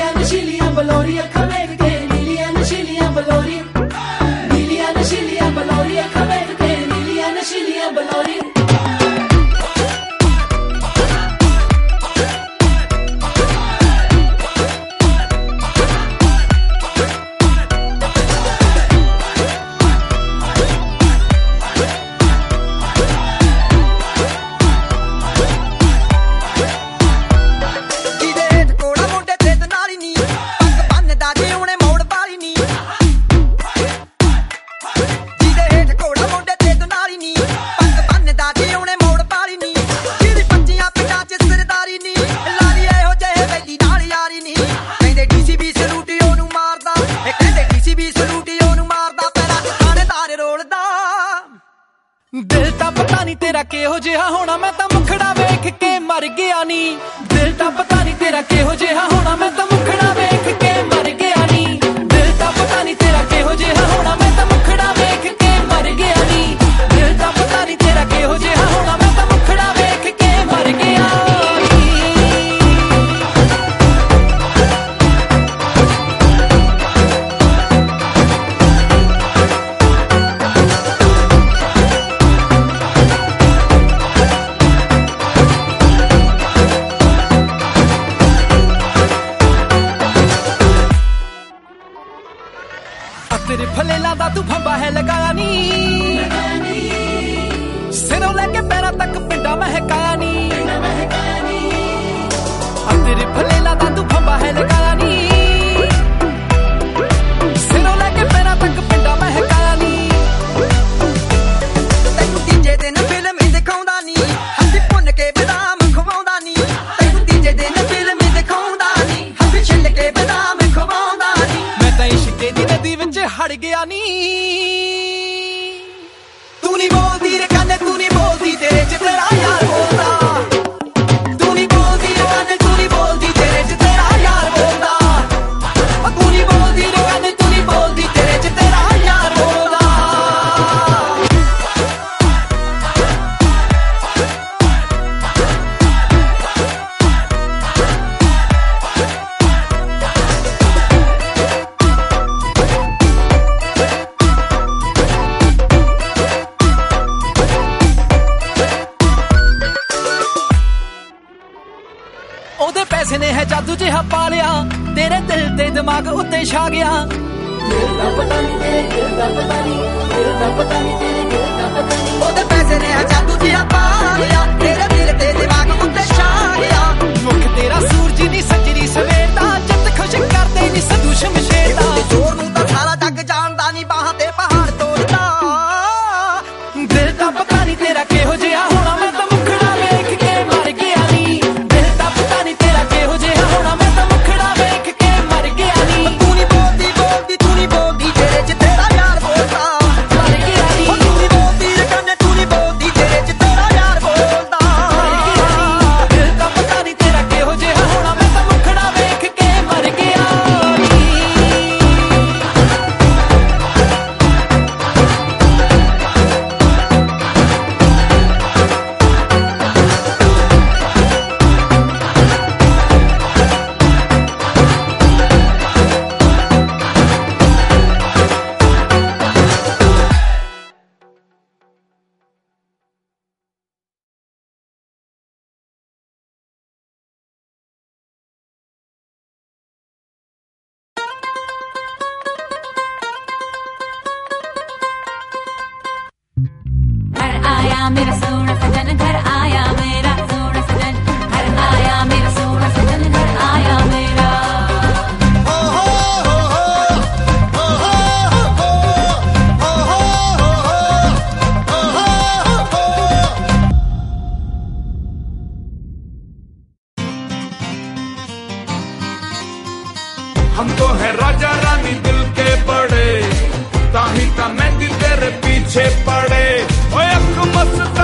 नीलियां नशीलियां बलौरी अखां वेख के नीलियां नशीलियां बलौरी नीलियां नशीलियां बलौरी अखां वेख के नीलियां नशीलियां बलौरी दिल ता पता नहीं तेरा केहो जिहा होना मैं तां मुखड़ा वेख के मर गया नी दिल ता पता नहीं तेरा केहो जिहा होना मैं तां मुखड़ा वेख के मर गया नी दिल ता पता नहीं तेरा केहो जिहा होना मैं तां मुखड़ा वेख के मर गया नी दिल ता पता नहीं तेरा केहो जिहा होना मैं तां मुखड़ा वेख के मर गया तेरे फलेला दा तू फंबा है लगाया नी सिरों लेके पैरों तक पिंडा महकाया नी तेरे फलेला दा तू फंबा है लगाया नी सिरों लेके पैरों तक पिंडा महकाया नी तैनू तीजे दिन फिल्म दिखाउंदा नी हंसी भुन के बदाम खवाउंदा नी तैनू तीजे दिन फिल्म दिखाउंदा नी हंसी छिल के बदाम खवाउंदा नी मैं तां इश्क दी नदी विच हड़ गया नी तू नहीं बोलती रे कन्ने तू नहीं बोलती तेरे च तेरा यार बोलदा तू नहीं बोलती रे कन्ने तू नहीं बोलती तेरे च तेरा यार बोलदा तू नहीं बोलती रे कन्ने तू नहीं बोलती तेरे च तेरा यार बोलदा ओदे पैसे ने है जादू जिहा पा लिया तेरे दिल ते दिमाग उत्ते छा गया दिल दा पता नहीं तेरे दिल दा पता नहीं दिल दा पता नहीं तेरे दिल दा पता नहीं ओदे पैसे ने है जादू जिहा पा लिया तेरे दिल ते दिमाग उत्ते छा गया मुख तेरा सूरज नी सजरी सवेदा जत खुश करदे नी सदू शमशेदा जोर नूं तां सारा जग जानदा नी बाहां ते पहाड़ तोड़दा दिल दा पता नहीं तेरा केहो जिहा होना मैं तां मुखड़ा वेख के मर गया नी दिल दा पता नहीं तेरा केहो जिहा होना मैं तां मुखड़ा वेख के मर गया नी तू नहीं बोलदी बोलदी तू नहीं बोलदी तेरे च तेरा यार बोलदा मर गया नी तू नहीं बोलदी रे कन्ने तू नहीं बोलदी तेरे च तेरा यार बोलदा मर गया नी दिल दा पता नहीं तेरा केहो जिहा होना मैं तां मुखड़ा वेख के मर गया नी घर आया मेरा सोना सजन घर आया मेरा सोना सजन घर आया मेरा सोना सजन घर आया मेरा हम तो है राजा रानी दिल के बड़े ताही ता मेहंदी तेरे पीछे पड़े ओए अख मस्ता